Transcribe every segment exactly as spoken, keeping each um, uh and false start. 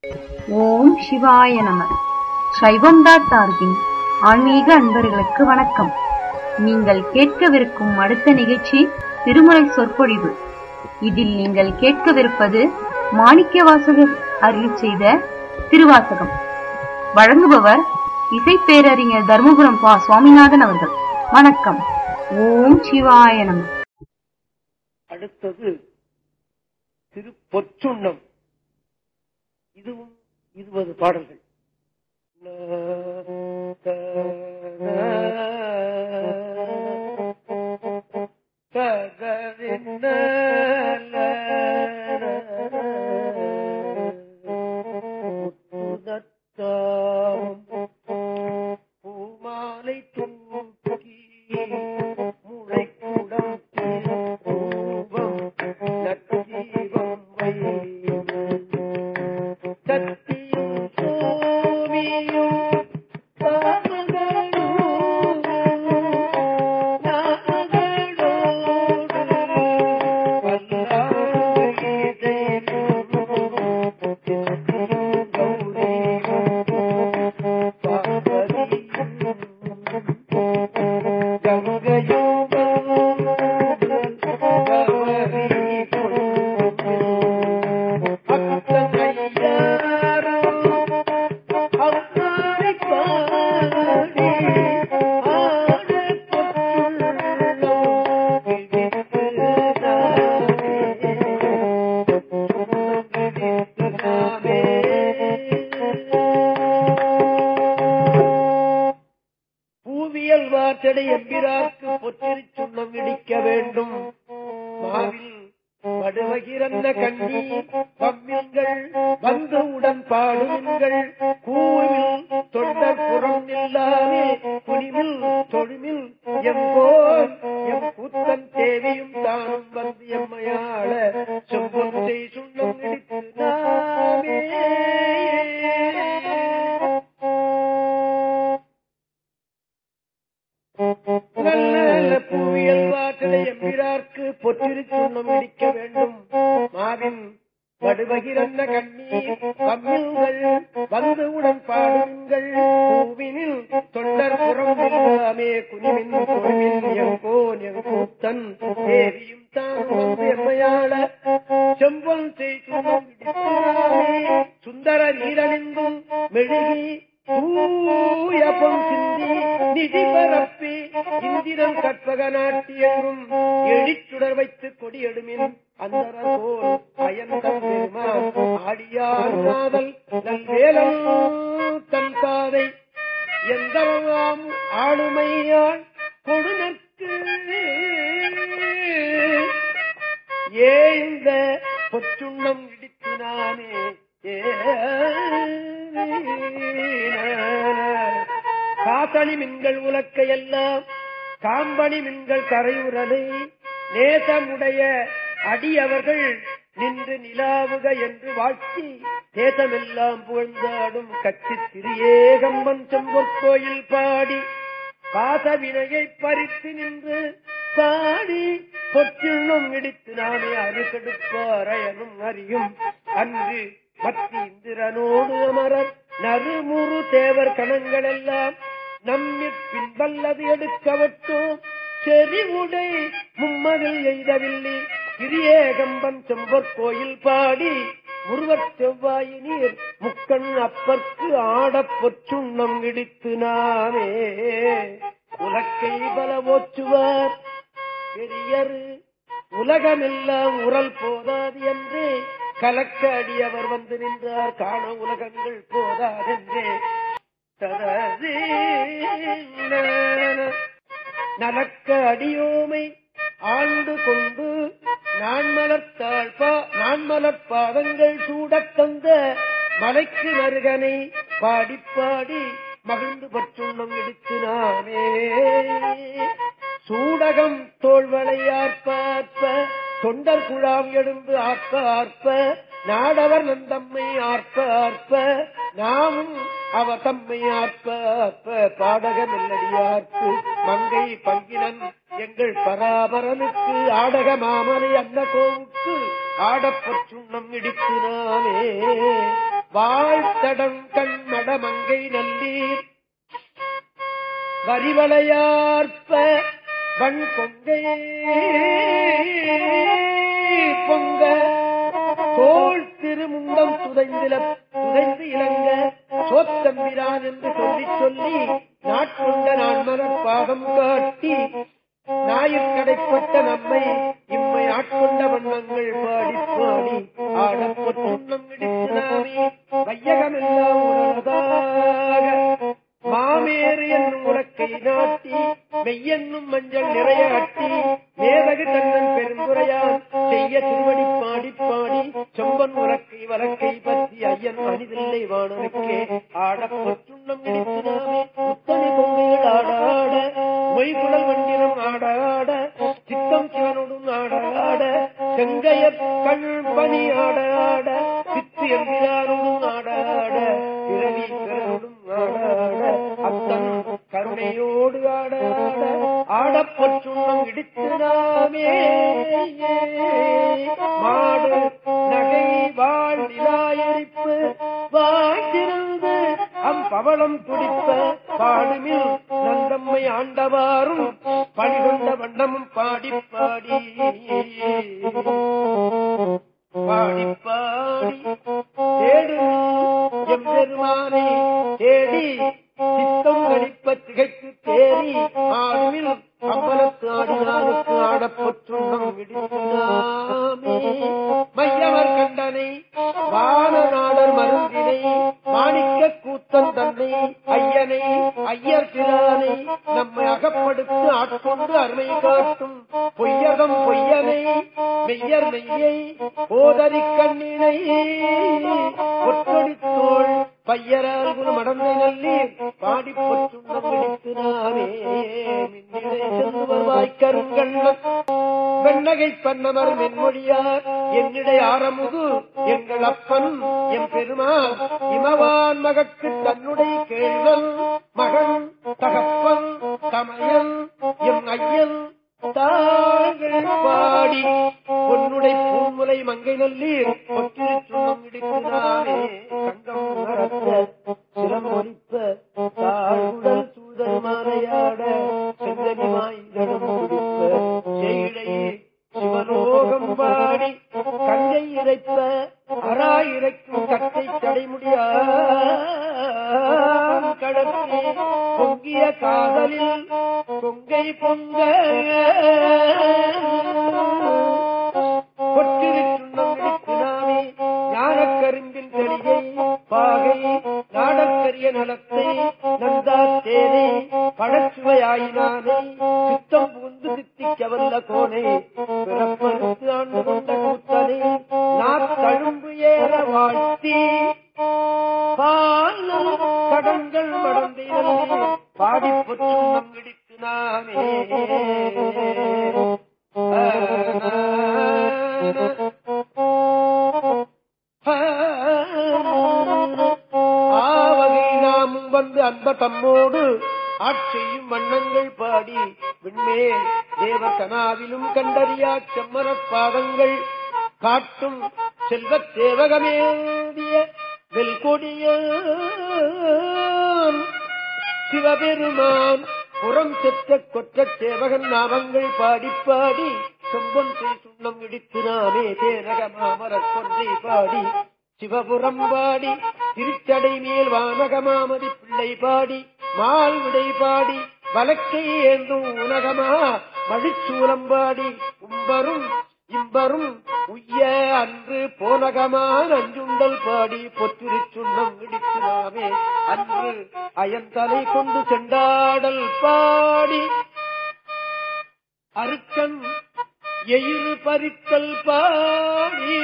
ஓம் சிவாய நம. சைவம் டாட் ஆர்கின் ஆன்மீக அன்பர்களுக்கு வணக்கம். நீங்கள் கேட்கவிருக்கும் அடுத்த நிகழ்ச்சி திருமுறை சொற்பொழிவு. இதில் நீங்கள் கேட்கவிருப்பது மாணிக்கவாசகர் அருளிச் செய்த திருவாசகம். வழங்குபவர் இசைப்பேரறிஞர் தர்மபுரம் பா சுவாமிநாதன் அவர்கள். வணக்கம். ஓம் சிவாய நம. அடுத்தது திருப்பொற்றுண்ணம். இதுவும் இருபது பாடல்கள். பூமாலை தூக்கி முளைக்குடம் தூபம் நற்சீவம் வை சத்தியும் சோமியும் பாமகளும் நாமகளோடு எம்பிராக்கு பொற்றிச் சுண்ணம் இடிக்க வேண்டும். மாவில் வடுவகிரந்த கண்ணி பம்மில்கள் வந்து உடன் பாடுமின்கள் கூவில் தொண்டர் புறம் இல்லாமே குனிமில் தொழுமில் எம்போல் எம் கூத்தன் தேவியும் தானும் வந்து எம்மையாள செம்பொன்றை சுண்ணம் இடித்து நாமே. பூவியல் வாற்றலை எம்பிரார்க்கு பொற்றிச் சுண்ணம் இடிக்க வேண்டும். மாவின் வடுவகிரந்த கண்ணீர் பம்மில்கள் வந்து உடன் பாடுங்கள் பூவினில் தொண்டர் புறம் இல்லாமே குனிமின் தொழுமின் எங்கோன் எங்கூத்தன் தேவியும் தான் வந்து எம்மையாள செம்பொன் செய் சுண்ணம் இடித்தாமே. சுந்தர நீரணிந்தும் மெழுகி தூயப்பம் சிந்தி நிதி பரப்பி இந்திரன் கற்பக நாட்டியெங்கும் எழிச்சுடர் வைத்து கொடியெடுமின் அந்தரகோல் அயந்தம் பெருமான் ஆடியார் காதல் நல்வேலம் தன் பாதை எந்தவாம் ஆளுமையாள் கொடுநற்கு ஏந்த பொற்றுண்ணம் இடித்து நானே. காசணி மின்கள் உலக்கையெல்லாம் காம்பணி மின்கள் கரையுறலை நேசமுடைய அடியவர்கள் நின்று நிலாவுக என்று வாழ்த்தி தேசமெல்லாம் புகழ்ந்தாடும் கட்சி திரியேகம்பன் செம்பொற்கோயில் பாடி பாசவினையை பறித்து நின்று பாடி பொற்றினும் இடித்து நானே அருகெடுப்பாரையனும் அறியும் அன்று பக்தி இந்திரனோடு அமரர் நறுமுறு தேவர் கணங்கள் எல்லாம் நம்மி பின்பல்லது எடுக்கவட்டோம் செறிவுடை மும்மதில் எய்தவில்லை கிரியேகம்பன் செம்பொற்கோயில் பாடி முருவற் செவ்வாயினீர் முக்கண் அப்பற்கு ஆடப் பொற்றுண்ணம் இடித்து நாமே. உலக்கை பல ஓச்சுவார் பெரியரு உலகமெல்லாம் உரல் போதாது என்று கலக்க அடியவர் வந்து நின்றார் காண உலகங்கள் போதாதென்றே. நலக்க அடியோமை ஆண்டு கொண்டு நான்மலர்த்தாழ்பா நான்மலர்பாதங்கள் சூடத் தந்த மலைக்கு மருகனை பாடிப்பாடி மகிழ்ந்து பற்றுண்ணம் எடுத்து நாமே. சூடகம் தோள்வளை ஆர்ப்ப ஆர்ப்ப தொண்டர் குழாம் எழுந்து ஆர்ப்ப ஆர்ப்ப நாடவர் நந்தம்மை ஆர்ப்ப ஆர்ப்ப நாமும் அவர் தம்மை ஆர்ப்ப ஆர்ப்ப பாடக மெல்லடியார்க்கு மங்கை பங்கினன் எங்கள் பராபரனுக்கு ஆடக மாமலை அன்ன கோவுக்கு ஆடப்பற்றுண்ணம் இடித்து நாமே. வாழ்த்தடம் கண் மடமங்கை நல்லீர் வரிவளையார்ப்ப வன் கொங்கை பொங்க தோல் திருமுண்டம் துதைந்தில துதைந்து இளங்க சோத்தம்பிரான் என்று சொல்லி சொல்லி நாட்கொண்ட நான்மலர் பாதம் காட்டி ஞாயிற்கடைப்பட்ட நம்மை இம்மை ஆட்கொண்ட வண்ணங்கள் பாடி பாடி ஆடப்பொன்னம் இடித்து நாமே வையகமெல்லாம் உணர்வதாக மாமேறு என்னும் உலக்கை நாட்டி மெய்யென்னும் மஞ்சள் நிறைய அட்டி மேதகு தன்னன் பெருந்துரையான் செய்ய திருவடி பாடி பாடி செம்பன் உலக்கை வழக்கை பற்றி ஐயன் அணிதில்லை வானருக்கே ஆடப்பொற்றுண்ணம் இடித்து நாமே முத்தனை பொம்மைகள் ஆடாட மொய்குழல் வண்டினம் ஆடாட சித்தம் சிவனோடும் ஆடாட செங்கையற் கண் பணி ஆடாட சித்து எம்பிரானோடும் ஆடாட பிறவி பிறனோடும் ஆடாட அத்தன் கருணையோடு ஆடாட ஆடப்பொற்றுண்ணம் இடித்து நாமே மாடு நகை வாழ் நிலாயரிப்பு வாழ்ந்திருந்து அம் பவளம் துடிப்ப பாடுமில் நந்தம்மை ஆண்டவாரும் பணிகொண்ட வண்ணமும் பாடி பாடி பாடி பாடி தேடு எம் பெருமானை தேடி சித்தம் கடிப்ப திகைத்து தேறி ஆடுவில் அம்பலத்து ஆடினாருக்கு ஆடப்பொற்றுண்ணம் விடுத்தாமே மையவர் கண்டனை வான நாடர் மருந்தினை மாணிக்க கூத்தன் தன்னை ஐயனை ஐயர் பிரானை நம்மை அகப்படுத்து ஆட்கொண்டு அருமை காட்டும் பொய்யகம் பொய்யனை மெய்யர் மெய்யை போதறி கண்ணினை ஒற்றொடித்தோள் பையரால் குரு மடந்தை நல்லீர் பாடி பொற்றுண்ணம் பிடித்து நாமே மின்னிடை சென்று வருவாய் கருங்கண்ணன் வெண்ணகை பண்ணவர் மென்மொழியார் என்னிடை ஆரமுது எங்கள் அப்பன் எம் பெருமான் இமவான் மகற்கு தன்னுடைய கேள்வன் மகன் தகப்பன் தமையன் எம் ஐயன் தாங்கள் பாடி பொன்னுடை பூமுலை மங்கை நல்லீர் பொற்றிரு சுண்ணம் இடிக்கிறானே சங்கம் உணர்த்த சிரம் ஒலிப்ப தாழ்வுடல் சூதல் மாலையாட செந்தனிமாய்தடம் குடிப்ப செய்கையே சிவலோகம் பாடி கங்கை இறைப்ப அரா இறைக்கும் கட்டை கடைமுடியா கடத்தி பொங்கிய காதலில் பொங்கை பொங்க பொற்றிரு சுண்ணம் இடிக்கிறானே ஞானக்கரும்பின் தெளிகை பாகை நாடற்கரிய நலத்தை நந்தா தேனை படச்சுவையாயினானே சித்தம் புகுந்து சித்திக்க வல்ல கோனை பிறப்பறுத்து ஆண்டு கொண்ட கூத்தனை நாத்தழும்பு ஏற வாழ்த்தி பாலும் கடன்கள் மடந்தையிலே பாடி பொற்றுண்ணம் இடித்து நாமே ஆவகை நாமும் வந்து அன்ப தம்மோடு ஆட்சியும் வண்ணங்கள் பாடி விண்மேல் தேவசனாவிலும் கண்டறியா செம்மரப் பாதங்கள் காட்டும் செல்வத் தேவகமேந்திய வெல்கொடிய சிவபெருமான் புறம் செற்ற கொற்ற சேவகன் நாமங்கள் பாடி பாடி செம்பொன் சுண்ணம் இடித்து நாமே தேரக மாமரக் கொன்றை பாடி சிவபுரம் பாடி திருச்சடை மேல் வானக மாமதி பிள்ளை பாடி மால் விடை பாடி வலக்கை ஏந்தும் உலகமா மழிச்சூலம் பாடி உம்பரும் இம்பரும் உய்ய அன்று போனகமான அஞ்சுண்டல் பாடி பொற்றிரு சுண்ணம் இடிக்கிறாமே அன்று அயந்தலை கொண்டு செண்டாடல் பாடி அருக்கன் எயிறு பறித்தல் பாடி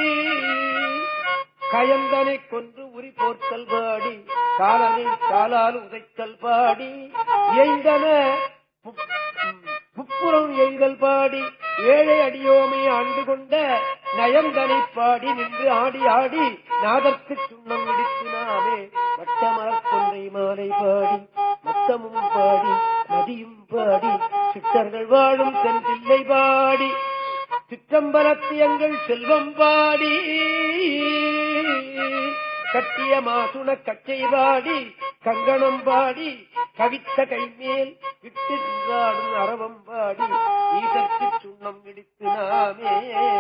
கயந்தனை கொன்று உரி போர்த்தல் பாடி காலனை காலால் உதைத்தல் பாடி எய்தன புப்புறம் எய்தல் பாடி ஏழை அடியோமை ஆண்டு கொண்ட நயந்தனை பாடி நின்று ஆடி ஆடி நாதற்கு சுண்ணம் இடித்தினாமே வட்டமரக் கொன்றை மாலை பாடி மத்தமும் பாடி நதியும் பாடி சித்தர்கள் வாழும் தென் பிள்ளை பாடி சிற்றம்பலத்தியங்கள் செல்வம் பாடி கட்டிய மாசுண கச்சை பாடி கங்கணம் பாடி கவித்த கைமேல் விட்டு நின்றாடும் அரவம் பாடி ஈதற்கு சுண்ணம் இடித்து நாமே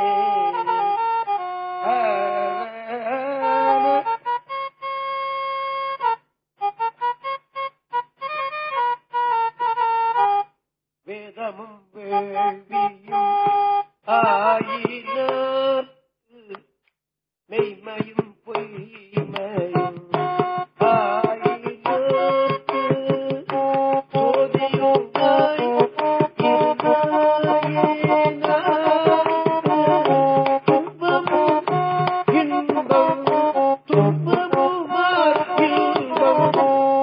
வேதமும் வேள்வியும் ஆயினார் மெய்மையும் பொய்மையும் ஆயினார்க்கு சோதியும் இன்பம் துன்பமுமார் இன்பம்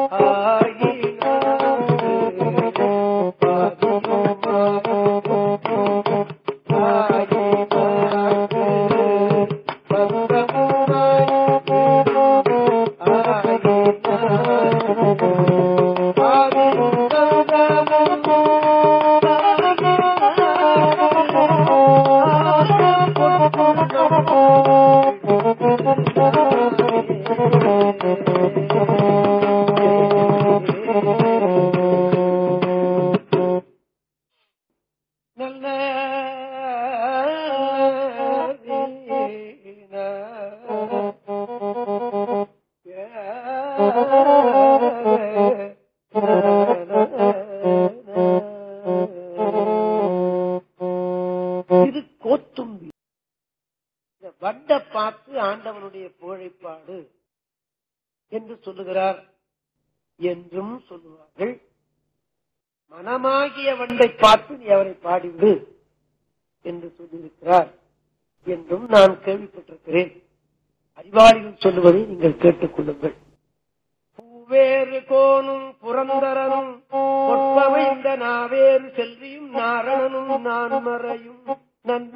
இது கோத்தும்பி. வண்ட பார்த்து ஆண்டவனுடைய புகழைப்பாடு என்று சொல்லுகிறார் என்றும் சொல்லுவார்கள். மனமாகிய வண்டை பார்த்து நீ அவரை பாடிவிடு என்று சொல்லியிருக்கிறார் என்றும் நான் கேள்விப்பட்டிருக்கிறேன். அறிவாளிகள் சொல்லுவதை நீங்கள் கேட்டுக் கொள்ளுங்கள். பூவேறு கோனும் புரந்தரனும் பொற்பமைந்த நாவேறு செல்வியும் நாரணனும் நான் மறையும் நன்ன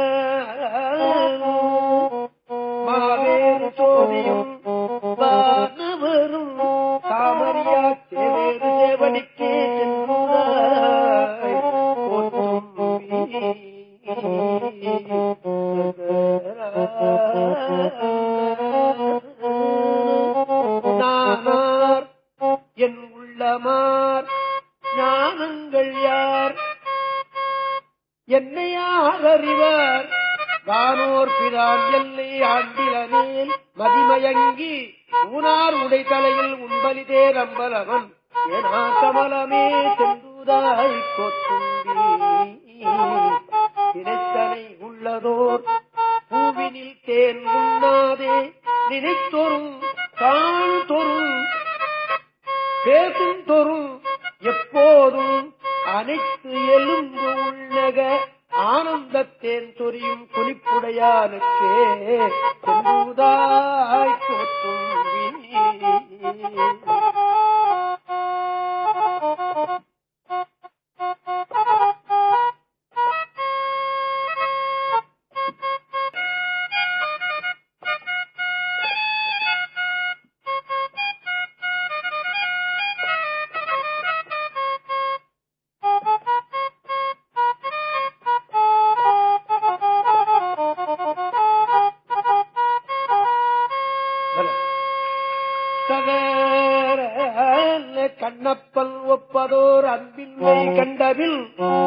மாவேறு சோதியும் வானவரும் தாமரியா சேவேறு சேவடிக்கே சென்றாய் நானார் என் உள்ளமார் ஞானங்கள் யார் என்னை யார் அறிவார் வானோர் பிரான் எல்லை ஆண்டிலனேல் மதிமயங்கி ஊனார் உடை தலையில் உண்பலிதே ரம்பலவன் ஏனா கமலமே செந்துதாய் கோத்தும்பி நினைத்தனை உள்ளதோர் பூவினில் தேன் உண்ணாதே நினைத்தொரும் காண் தொரும் பேசும் தொரும் எப்போதும் அனைத்து எலும்பு உள்ளக ஆனந்தத்தேன் சொரியும் குளிப்புடையானுக்கே செந்துதாய் கோத்தும்பி. கண்ணப்பன் ஒப்பதோர் அன்பின்மை கண்டபில்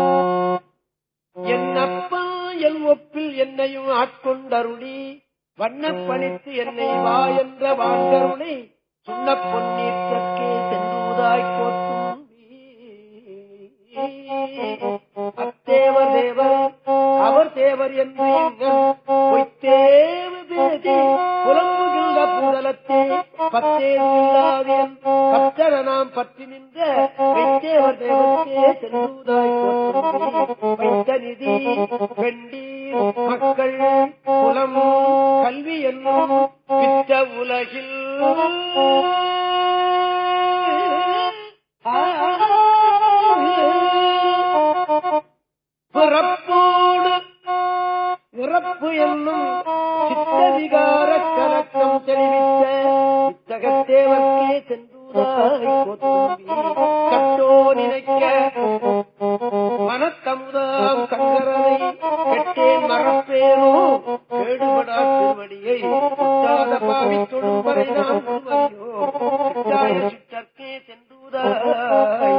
என்னப்பா என் ஒப்பில் என்னையும் ஆட்கொண்டருளி வண்ணப்பணித்து என்னை வா என்ற வாங்கருளை சுண்ண பொன்னீர்த்தக்கே சென்றுதாய் கோத்தும்பி. அத்தேவர் தேவர் அவர் தேவர் என்று பொய்த்தேவு பேசி புலம்புகின்ற புதலத்தே பத்தேவில்லாதேன் பத்தர நாம் பற்றி நின்ற வைத்தேவர் தேவர்க்கே சென்றுதாய் கோத்தும்பி. வைத்த நிதி வெண்டீர் மக்கள் புலம் கல்வி என்னும் வித்த உலகில் பிறப்போடு இறப்பு என்னும் சித்ததிகார கலக்கம் தெளிவித்த இத்தகத்தேவர்க்கே சென்றுதாய் கோத்தும்பி. கட்டோ நினைக்க மனத்தமுதாம் சங்கரனை கெட்டேன் மறப்பேனோ கேடுபடா திருவடியை பாவி தொழும்பரை நாம் அறியோ சிற்றாய சிற்றற்கே சென்றுதாய்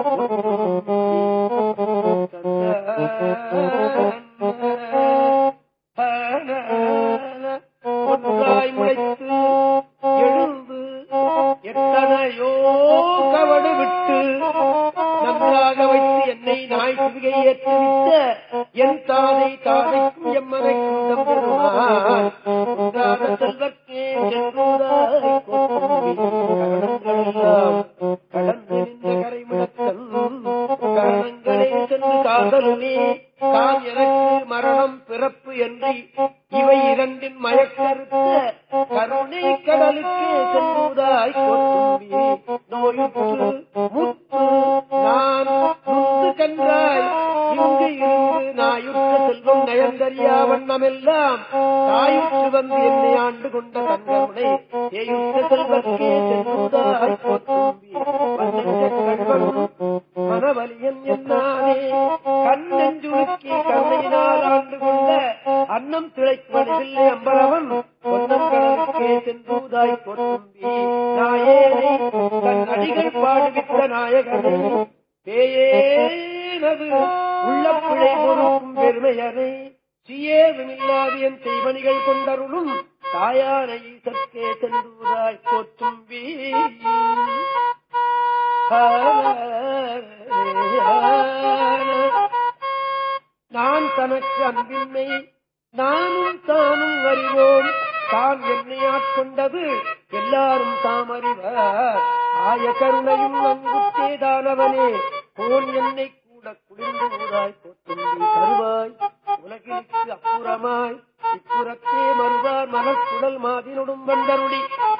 ஒன்றாய் முளைத்து எழுந்து எத்தனையோ கவடு விட்டு நன்றாக வைத்து என்னை நாய் சிவிகை ஏற்றுவித்த என் தாதை தாதைக்கும் எம்மனை குந்தம் பெறுவான் செல்வர்க்கே சென்றுதாய் கரணங்களெல்லாம் கடந்து நின்ற கரைமிடத்தல் கரணங்களே சென்று காதலுமே தான் எனக்கு மரணம் பிறப்பு என்று இவை இரண்டின் மயக்கருத்த கருணை கடலுக்கே சென்றுதாய் கொத்தும்பி நோயுற்று முத்து நான் முத்து கன்றாய் இங்கு இருந்து நாயுற்ற செல்வம் நயந்தறியா வண்ணமெல்லாம் தாயுற்று வந்து என்னை ஆண்டு கொண்ட தங்கருணை ஏயுற்ற செல்வர்க்கே சென்றுதாய் கொத்தும்பி கண்வனும் மனவலியன் என்னானே கண்ணெஞ்சுருக்கி கண்ணையினால் ஆண்டு கொண்ட அன்னம் திளைக்குவதில்லை அம்பரவன் பொன்னம் கடலுக்கே சென்றுதாய் கொத்தும்பி நாயேனை தன் அடிகள் பாடுவித்த நாயகனை பேயேனது உள்ள பிழை பொறுக்கும் பெருமையனை சீயேதுமில்லாது என் செய்வனிகள் கொண்டருளும் தாயானை சற்கே சென்றுதாய் கொத்தும்பி நான் தனக்கு அன்பின்மை நானும் தானும் அறிவோம் தான் என்னை ஆட்கொண்டது எல்லாரும் தாம் அறிவார் ஆய கருணையும் அங்குத்தேதானவனே போன் என்னை கூட குளிர்ந்து ஊராய் கொத்தும்பி தருவாய் உலகிற்கு அப்புறமாய் இப்புறத்தே மறுவார் மனக்குடல் மாதினொடும் வந்தருளி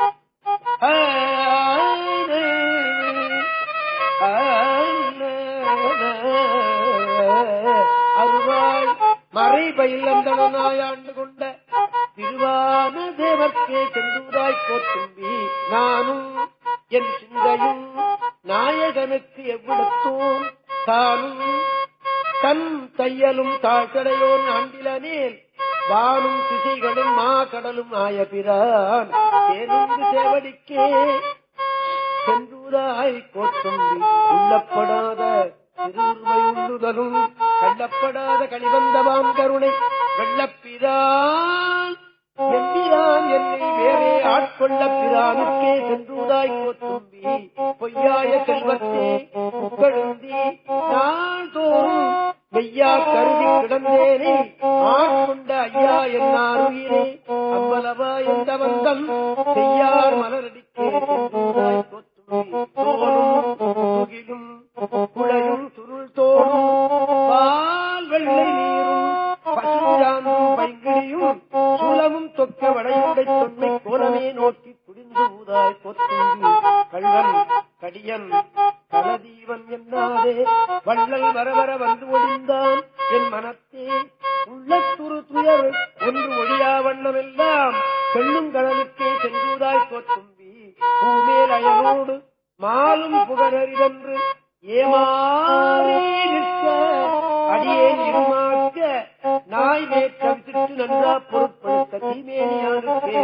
அருவாய் மறை பயிலந்தனாய் ஆண்டு கொண்ட திருவான தேவர்க்கே சென்றுதாய் கோத்தும்பி நானும் என் சிந்தையும் நாயகனுக்கு எவ்விடத்தோம் தானும் தன் தையலும் தாழ்கடையோன் ஆண்டிலனேல் வானும் திசைகளும் மா கடலும் ஆயபிரான் தேனுந்து சேவடிக்கே சென்றுதாய் கோத்தும்பி உள்ளப்படாத திருவுருவை உள்ளுதலும் கள்ளப்படாத கழிவந்தவான் கருணை வெள்ளப்பிரான் எம்பிரான் என்னை வேறே ஆட்கொள்ள பிரானுக்கே சென்றுதாய் கோத்தும்பி பொய்யாய செல்வத்தே புகழுந்தி நாள்தோறும் மெய்யா கருதி கிடந்தேனே ஆட்கொண்ட ஐயா என்னாருயிரே அவ்வளவா எந்த வந்தம் செய்யார் மலரடிக்கே சென்றுதாய் கோத்தும்பி தோளும் துகிலும் குழையும் சுருள் தோளும் பால் வெள்ளை நீரும் பசுஞ்சாந்தும் பைங்கிடியும் சூலமும் தொக்க வடையுடை தொன்மை கோலமே நோக்கி குடிந்து ஊதாய் கொத்தும்பி கள்ளன் கடியன் கலதீவன் என்னாதே வள்ளல் வரவர வந்து ஒழிந்தான் என் மனத்தே உள்ளத்துரு துயர் ஒன்று ஒழியா வண்ணமெல்லாம் செல்லும் கடலுக்கே சென்றுதாய் கொத்தும்பி பூமேல் அயனோடு மாலும் புகழறிதென்று ஏமாறி நிற்க அடியே இருமாக்க நாய் மேற்கவிட்டு நன்றா பொருட்படுத்த தீமேனியானுக்கே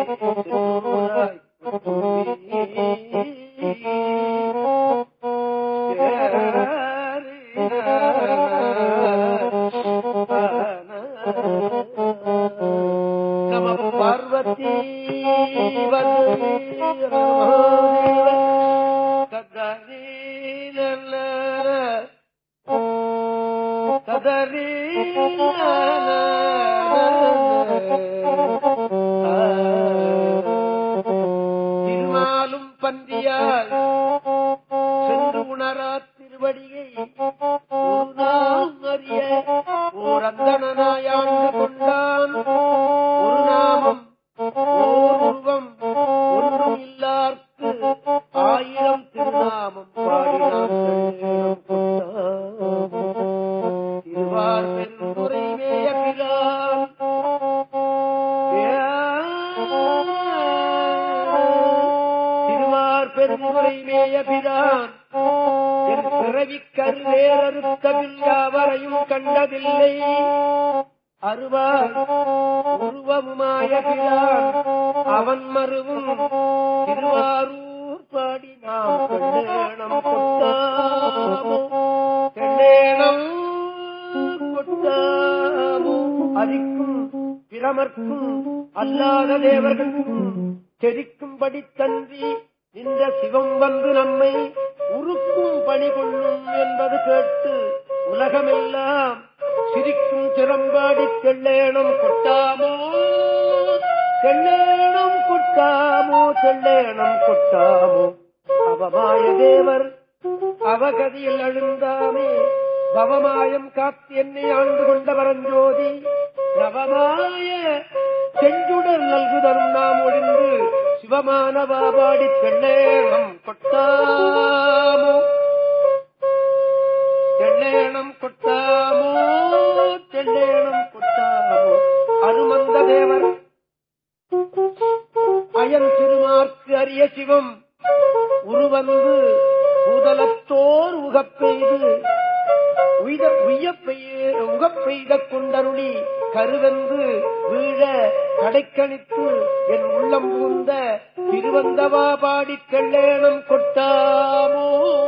நம பார்வதி திருமாலும் பந்தியால் சென்று உணரா திருவடியை ஒரு நாள் அறிய ஓர் அந்தனாயாண்டு கொண்டான் ஒரு நாமம் ஓர் உருவம் ஒன்றும் இல்லார்க்கு ஆயிரம் திருநாமம் பாடினான் திருவார் பெருந்துரை மேய பிரான் திருவார் பெருந்துரை மேய பிரான் என் பிறவி கருவேறறுத்தவில் யாவரையும் கண்டதில்லை அருவார் உருவமுமாய பிரான் அவன் மருவும் திருவாரூர் பாடி நாம் கண்டேனம் கொட்டாமோ கண்டேனம் கொட்டாமோ. அரிக்கும் பிரமர்க்கும் அல்லாத தேவர்களுக்கும் தெரிக்கும்படி தன்றி இந்த சிவம் வந்து நம்மை உருக்கும் பணி கொள்ளும் என்பது கேட்டு உலகமெல்லாம் சிரிக்கும் திறம்பாடி தெள்ளேனம் கொட்டாமோ தெள்ளேனம் கொட்டாமோ தெள்ளேனம் கொட்டாமோ. அவமாய தேவர் அவகதியில் அழுந்தாமே பவமாயம் காத்து என்னை ஆண்டு கொண்ட பரஞ்சோதி நவமாய செஞ்சுடர் நல்குதரும் நாம் ஒழிந்து சிவமானவா பாடி தெள்ளேனம் கொட்டாமோ தெள்ளேனம் கொட்டாமோ தெள்ளேனம் கொட்டாமோ. அருமந்த தேவர் அயன் திருமார்க்கு அரிய சிவம் உருவந்து பூதலத்தோர் உகப்பெய்து உகப்பெய்த கொண்டருளி கருவென்று வீழ கடைக்கணித்து என் உள்ளம் பூந்த திருவந்தவா பாடி தெள்ளேனம் கொட்டாமோ.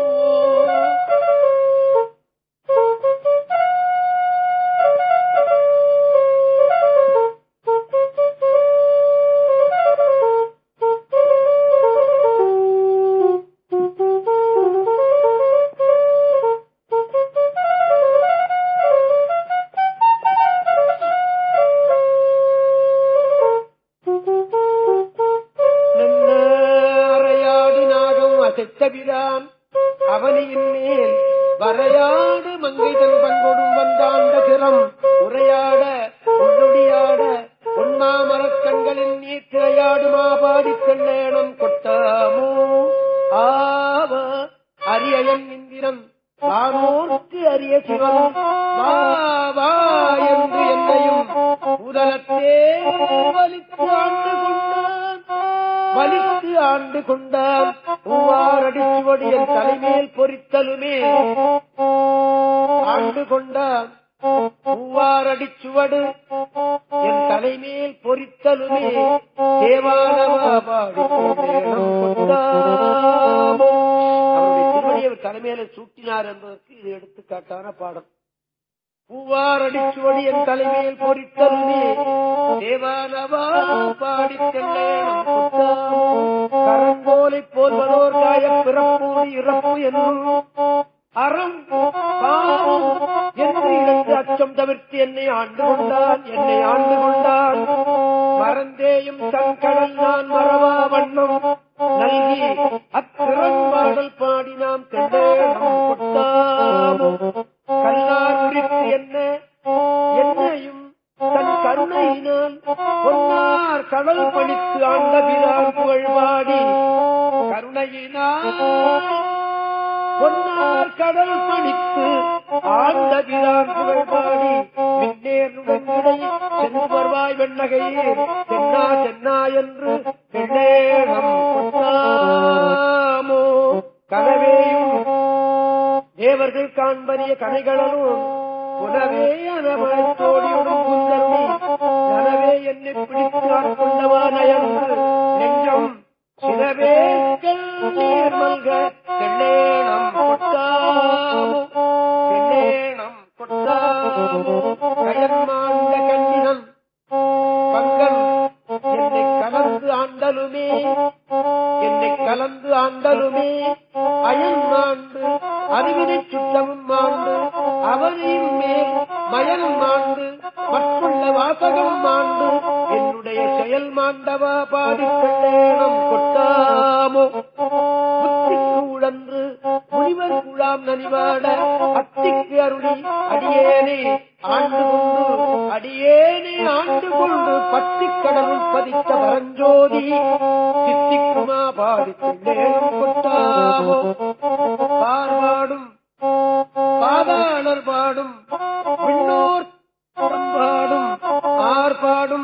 செத்தபிரான் அவனியின் மேல் வரையாடு மங்கை தன் பண்பொடும் வந்தாண்ட திறம் உரையாட உள்ளொடியாட பொன்னாமரக் கண்களின் நீர் திரையாடு மாபாடி தெள்ளேனம் கொட்டாமோ. ஆவ அரியன் இந்திரன் வானோர்க்கு அரிய சிவன் வா வா என்று என்னையும் முதலத்தே வலித்து ஆண்டு கொண்டான் வலித்து ஆண்டு கொண்டான். பூவாரடிச்சுவடி என் தலைமேல் பொறித்தலுமே ஆண்டு கொண்டான். பூவாரடிச்சுவடு என் தலைமேல் பொறித்தலுமே தேவானவா பாடி கொண்டாமோ. அவருடைய திருவடியை தலைமையில சூட்டினார் என்பதற்கு இது எடுத்துக்காட்டான பாடம். பூவாரடிச்சுவடி என் தலைமையில் பொறித்தலுமே தேவானவா பாடி தெள்ளேனம் கொட்டாமோ. கரங்கோலை போல்வதோர் காய பிறப்போடு இறப்பு என்னும் அறம் பாவம் என்று இரண்டு அச்சம் தவிர்த்து என்னை ஆண்டு கொண்டான் என்னை ஆண்டு கொண்டான். மறந்தேயும் தன்கடல் நான் மறவா வண்ணம் நல்கி அத்திறன்பாடல் பாடி நாம் தெள்ளேனம் கொட்டாமோ. கல்லார் உரித்து என்ன என்னையும் தன் கருணையினால் பொன்னார் கடல் பணித்து ஆண்ட பிரான் புகழ்வாடி கருணையினால் பொன்னார் கடல் பணித்து ஆண்ட பிரான் புகழ்வாடி மின்னேர் நுடங்கிடை சென்று வருவாய் வெண்ணகையே சென்னா சென்னா என்று தெள்ளேனம் கொட்டாமோ. கனவேயும் தேவர்கள் காண்பறிய கதைகளும் புனவே அனவாய் தோடியுடன் குந்தருளி நனவே என்னை பிடித்து ஆட்கொண்டவா நயந்து நெஞ்சம் சிறவே நீர் மல்க தெள்ளேனம் கொட்டாமோ தெள்ளேனம் கொட்டாமோ. கயன்மாண்ட கண்ணினம் பங்கன் என்னை கலந்து ஆண்டலுமே என்னை கலந்து ஆண்டலுமே அயன் மாண்டு அறிவினை சுத்தமும் மாண்டு அவனையும் மேல் மயன் மாண்டு மற்றுள்ள வாசகம் மாண்டு என்னுடைய செயல் மாண்டவா பாடி தெள்ளேனம் கொட்டாமோ. புத்திக்கு உழன்று முனிவர் குழாம் நனிவாட அத்திக்கு அருளி அடியேனே ஆண்டு கொண்டு அடியேனே ஆண்டு கொண்டு பத்தி கடவுள் பதித்த பரஞ்சோதி சித்திக்குமா பாடி தெள்ளேனம் கொட்டாமோ. பார்வாடும் பாதாளர் பாடும் விண்ணோர் பாடும் ஆர்பாடும்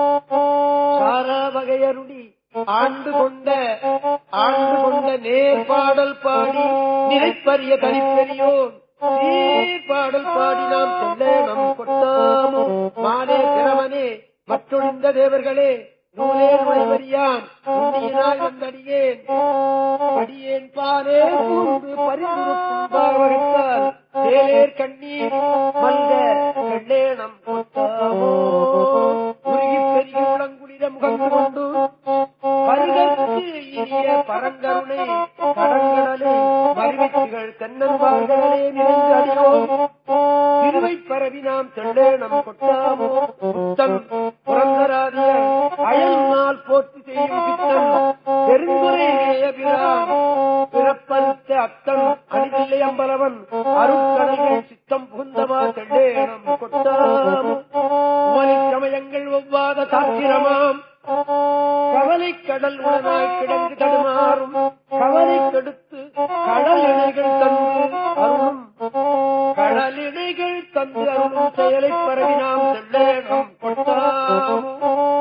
சாரா வகையருளி ஆண்டு கொண்ட ஆண்டு கொண்ட நேர்பாடல் பாடி நினைப்பரிய தனிப்பெரியோன் பாடல் பாடி நாம் சொல்ல நம் கொட்டாமோ மானே கிழவனே மற்றொழிந்த தேவர்களே நூலே நுழைவரியான் உன்னியினால் வந்தடியேன் அடியேன் பாலே கூர்ந்து பரிந்துருக்கும் பாவகத்தால் சேலேர் கண்ணீர் மல்க வெள்ளேனம் கொட்டாமோ உருகி பெருகி உளங்குளிர முகந்து கொண்டு பருகற்கு இனிய பரங்கருணை கடற்கடலே மருவிகள் தென்னன்பார்களே நிறைந்து அடியோம் திருவை பரவி நாம் செல்லேனம் கொட்டாமோ புத்தம் புரந்தராதிய அயல்நாள் போற்றி செய்யும் பித்தன் பெருங்குறையிலேய பிரான் பிறப்பறுத்த அத்தன் அணிதில்லை அம்பலவன் அருட்கடல்கள் சித்தம் புகுந்தவா செல்லேனம் கொட்டாமோ சமயங்கள் ஒவ்வாத தாத்திரமாம் கவலை கடல் உடனாய் கிடந்து தடுமாறும் கவலை கெடுத்து கடல் இணைகள் தந்து அருளும் கடல் இணைகள் தந்து அருளும் செயலை பரவி நாம் செல்லேனம் கொட்டாமோ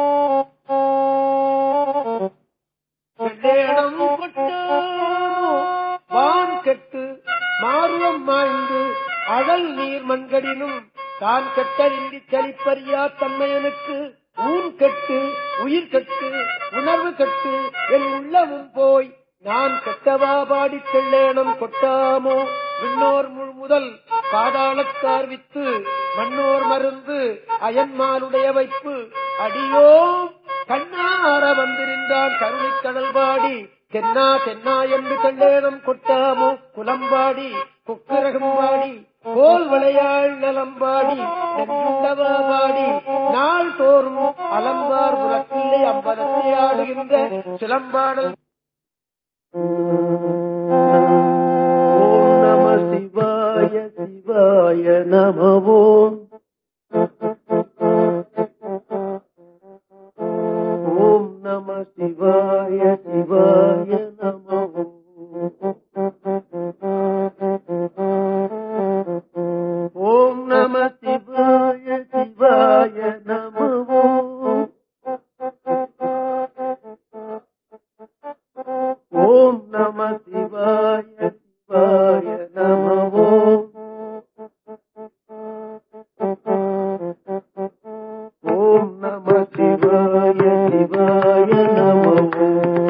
செல்லேனம் கொட்டாமோ வான் கெட்டு மாறுவம் மாய்ந்து அழல் நீர் மண்கடினும் தான் கெட்டறிந்தி செழிப்பறியா தன்மையனுக்கு ஊன் கெட்டு உயிர் கெட்டு உணர்வு கெட்டு என் உள்ளமும் போய் நான் கெட்டவா பாடிச் செல்லேனம் கொட்டாமோ விண்ணோர் முழு முதல் பாதாளத்தார் வித்து மண்ணோர் மருந்து அயன்மாலுடைய வைப்பு அடியோ கண்ணார வந்திருந்தான் கருணைக் கடல் பாடி தென்னா தென்னா என்று செல்லேனம் கொட்டாமோ குலம்பாடி கொக்குரகம் பாடி கோல் விளையாள் நலம்பாடி நெஞ்சுண்டவாடி நாள் தோறும் அலம்பார் புலத்தில்லை அம்பலத்தை ஆடுகின்ற சிலம்பாடல். ஓம் நம சிவாய சிவாய நமவோ ஓம் நம சிவாய சிவாய நமவோ ஓம் நம சிவாய சிவாய நமவோ ஓம் நம சிவாய சிவாய நமவோ ஓம் நம சிவாய சிவாய நமவோ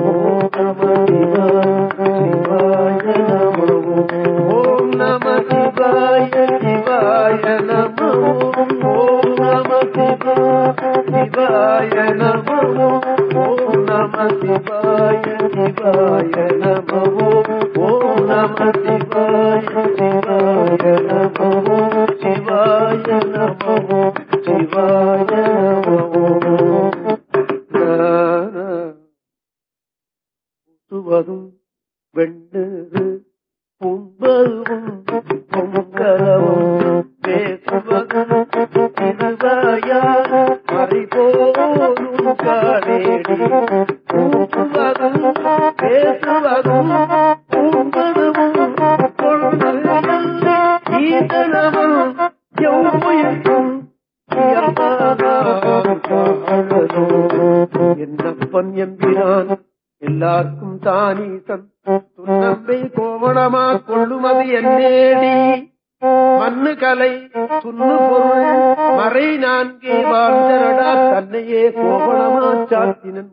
ஓம் நம சிவாய சிவாய நமவோ ஓம் நம சிவாய சிவாய நமவோ ஓம் நம சிவாய சிவாய நமவோ சிவாய நமவோ சிவாய நமவோ சுவதும் வெண்ணறு பும்பரும் பொங்கலவும் பேசுவதும் திருவாயார் மறைபோரும் காணேடி பூசுவதும் பேசுவதும் பூம்பதும் கொண்டு ஈதனவும் எவ்வுயிர்க்கும் என்னப்பன் எம்பினான் எல்லாருக்கும் தானீசன் துன்னம்பை கோவணமா கொள்ளுமது என்னேடி மண்ணு கலை துண்ணு பொருள் மறை நான்கே வாழ்ந்தரடா தன்னையே கோவணமா சாத்தினன்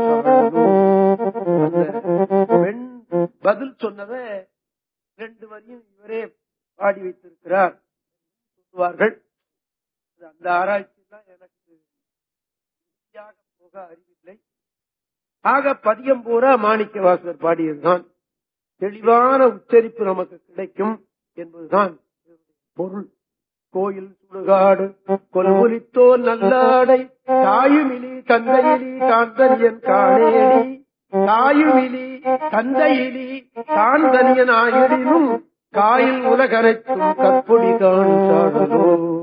பெண் பதில் சொன்னத ரெண்டு வரையும் இவரே பாடி வைத்திருக்கிறார் சொல்லுவார்கள். அந்த ஆராய்ச்சி தான் எனக்கு போக அறிவில்லை. ஆக பதியம் பூரா மாணிக்க வாசகர் பாடியதுதான். தெளிவான உச்சரிப்பு நமக்கு கிடைக்கும் என்பதுதான் பொருள். கோயில் சுடுகாடு கொல்புலித்தோல் நல்லாடை தாயுமிலி தந்தையிலி காந்தனியன் காணேடி தாயுமிலி தந்தையிலி காந்தனியன் ஆயினும் காயில் உலகரைக்கும் கற்பொடி காணோ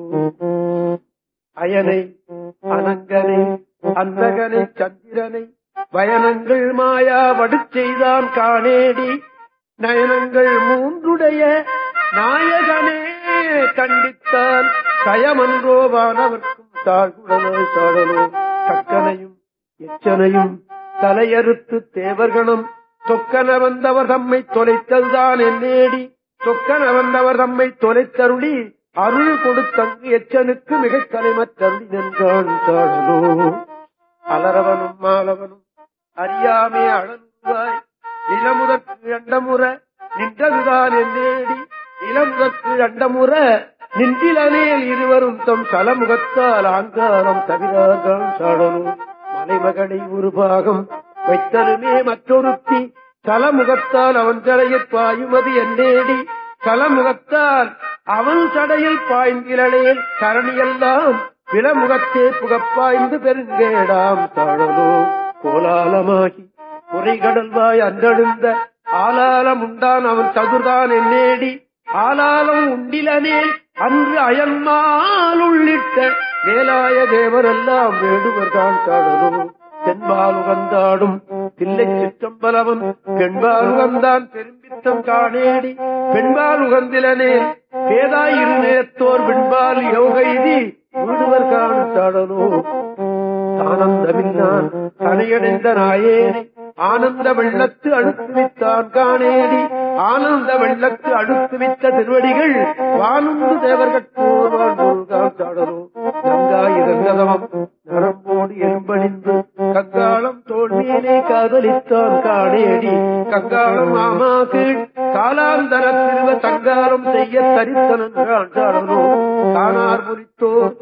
அயனை அனங்கனை அந்தகனை சந்திரனை பயணங்கள் மாயா வடுச் செய்தான் காணேடி நயனங்கள் மூன்றுடைய நாயகனே கண்டித்தான் கயமன்றோவானவர்க்கும் தாழ்குடனாய் சாடலோ சக்கனையும் எச்சனையும் தலையறுத்து தேவர்கணம் தொக்கன வந்தவர் தம்மை தொலைத்தல்தான் என்னேடி சொக்கன வந்தவர் தம்மை தொலைத்தருளி அருள் கொடுத்தங்கு எச்சனுக்கு மிக கலைமற்றருளி நின்றான் சாடலோ. அலரவனும் மாலவனும் அறியாமே அழல்வாய் இளமுதற்கு அண்டமுற நின்றதுதான் என்னேடி இளமுதற்கு அண்டமுற நின்றிலனேல் இருவரும் தம் சலமுகத்தால் ஆங்காரம் தவிராதான் சாடலோ. மலைமகளை ஒரு பாகம் வைத்தலுமே மற்றொருத்தி சலமுகத்தால் அவன் சடையில் பாயுமதி என்னேடி சலமுகத்தால் அவன் சடையில் பாய்ந்திலனேல் கரணியெல்லாம் பிளமுகத்தே புகப்பாய்ந்து பெருங்கேடாம் சாடலோ. கோலாலமாகி குறைகடல்வாய் அன்றெழுந்த ஆலாலம் உண்டான் அவன் சதுர்தான் என்னேடி ஆலாலம் உண்டிலனேல் அன்று அயன்மால் உள்ளிட்ட மேலாய தேவரெல்லாம் வேடுவர்தான் சாடலோ. தென்பால் உகந்தாடும் தில்லை சிற்றம்பலவன் பெண்பால் உகந்தான் பெரும்பித்தம் காணேடி பெண்பால் உகந்திலனே பேதாயிரு நேத்தோர் பெண்பால் யோகைதி வீடுவர் காண சாடலோ. ஆனந்தமில்லான் கனையடைந்த நாயேனே ஆனந்த வெள்ளத்து அழுத்துவித்தான் காணேடி ஆனந்த வெள்ளத்து அழுத்துவித்த திருவடிகள் வானுந்து தேவர்கட்போர்வான் சாடலோ. கங்காயிரங்கதமம் நரம்போடு எலும்பணிந்து கங்காளம் தோல்வியிலே காதலித்தான் காணேடி கங்காளம் ஆமா கீழ் காலாந்தர திருவ சங்காரம் செய்ய தரித்தனன்றான் சாடலோ. காணார் முறித்தோர்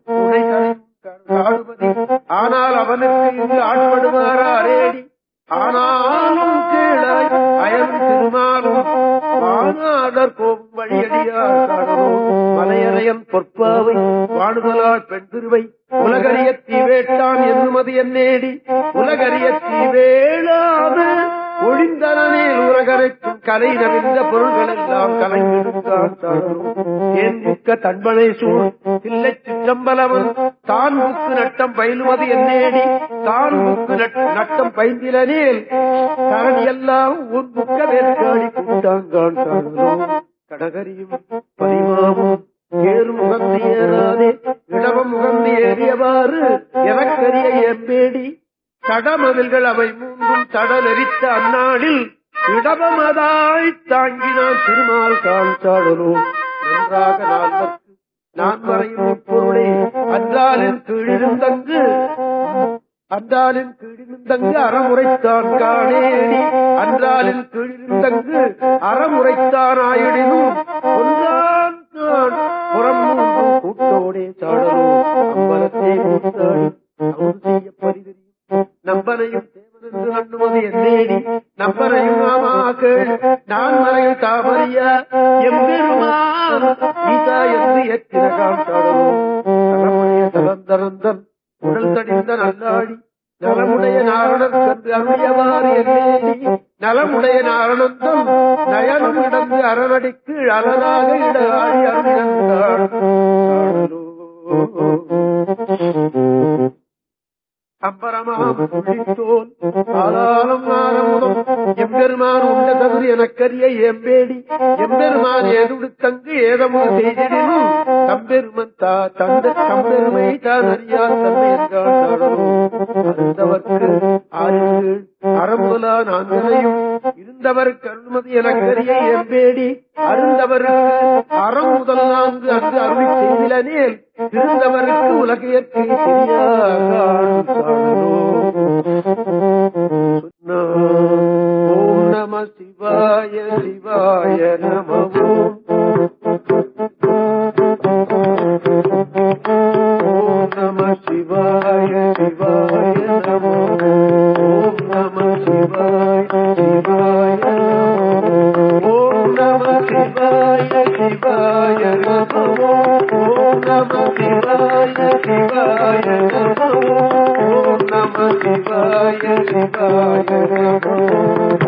காடுபதி ஆனால் அவனுக்கு இங்கு ஆட்படுவாரேடி ஆனாலும் கீழாய் அயன் திருமாலும் ஆனாடர் போகும் வழியடியார் சாடலோ. மலையறையன் பொற்பாவை வாடுதலால் பெண் திருவை உலகறிய தீவேட்டான் என்னுமதி என்னேடி உலகறிய தீவேளாத ஒழிந்தனேல் உலகரைக்கும் கலை நவிந்த பொருள்கள் எல்லாம் கலைந்திருந்தான் சாடலோ. ஏன் மிக்க தன்பனை சூழ் தில்லை சிற்றம்பலவன் தான் புக்கு நட்டம் பயிலுமதி என்னேடி தான் புக்கு நட்டம் பயிந்திலனேல் கரணியெல்லாம் உன் புக்க வேற்காடி கூட்டாங்கான் சாடலோ. கடகரியும் பரிமாவும் ஏறு முகந்து ஏறாதே இடவம் முகந்து ஏறியவாறு எனக்கரிய எம்பேடி கடமதில்கள் அவை மூன்றும் தடலெரித்த அந்நாளில் இடவமதாய் தாங்கினான் திருமால் கால் சாடலோ. நன்றாக நால்வர்க்கு நான் மறையும் பொருளே அன்றாலின் கீழிருந்தங்கு அன்றாலின் கீழிருந்தங்கு அறமுறைத்தான் காணேடி அன்றாலின் கீழிருந்தங்கு அறமுறைத்தான் ஆயிடினும் ஒன்றான் தான் புறம் மூன்று கூட்டோடே சாடலோ. அம்பலத்தே கூட்டாடி அவன் செய்ய பரிதறியும் நம்பனையும் தேவனென்று அண்ணுவது என்னேடி நம்பனையும் ஆமாக்கள் நான் மறையும் தாமரியா எம்பெருமான் கீதா என்று எத்தினகான் சாடலோ. நலமுடைய தலந்தரந்தன் உடல் தடிந்த நல்லாடி நலமுடைய நாரணன் கண்டு அருளியவாறு என்னேடி நலமுடைய நாரணந்தம் நயனம் இடந்து அரணடிக்கு அலனாக இட ஆடி அருளினான் சாடலோ. அம்பரமாம் உள்ளித்தோன் ஆளாலம் ஆரமுதம் எம்பெருமான் உண்ட தகுதி எனக்கரிய எம்பேடி எம்பெருமான் ஏதுடுத்தங்கு ஏதமோ செய்திடனும் தம்பெருமன் தா தந்த தம்பெருமை தான் அறியா தன்மை என்றான் சாடலோ. அருந்தவர்க்கு ஆறு அறமுதலா நான்கனையும் இருந்தவருக்கு அருள்மதி எனக்கரிய எம்பேடி அருந்தவருக்கு அறம் முதல் நான்கு அன்று அருளி செய்திலனேல் இருந்தவருக்கு உலகையற்கு தெரியாதான் சாடலோ. ஓம் நம சிவாய சிவாய நமோ. ஓம் நம சிவாய சிவாய நமோ. ஓம் நம சிவாய சிவாய நமோ. ஓம் நம சிவாய சிவாய நமோ. ஓம் நம சிவாய சிவாய நமோ. ஓம் நம சிவாய சிவாய நமோ.